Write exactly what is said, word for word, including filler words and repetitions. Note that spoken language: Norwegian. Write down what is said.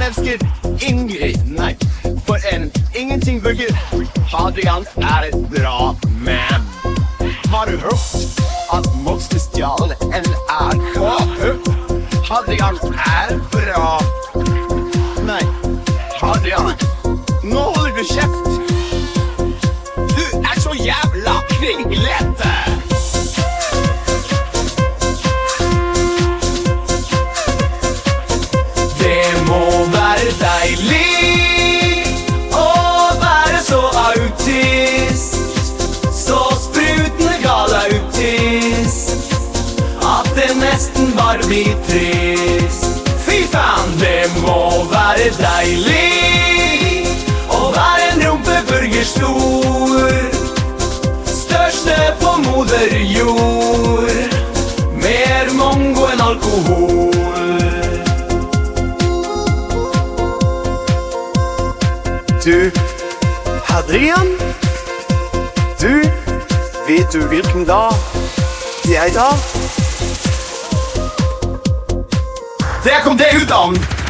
elsker Ingrid. Nei, for en ingenting-burger. Hadrian er et bra man. Har du hørt at Monster stjal N R K? Hadrian er bra. Nei, Hadrian, nå holder du kjeft. Du er så jævla kringlete. Det må være deilig å være så autist, så sprutende gal autist, at det nesten bare blir trist. Fy faen, det må være deilig å være en rumpeburger stor, største på moder jord, mer mongo enn alkohol. Du, Hadrian? Du, vet du hvilken dag det er i dag? Der kom det ut av den!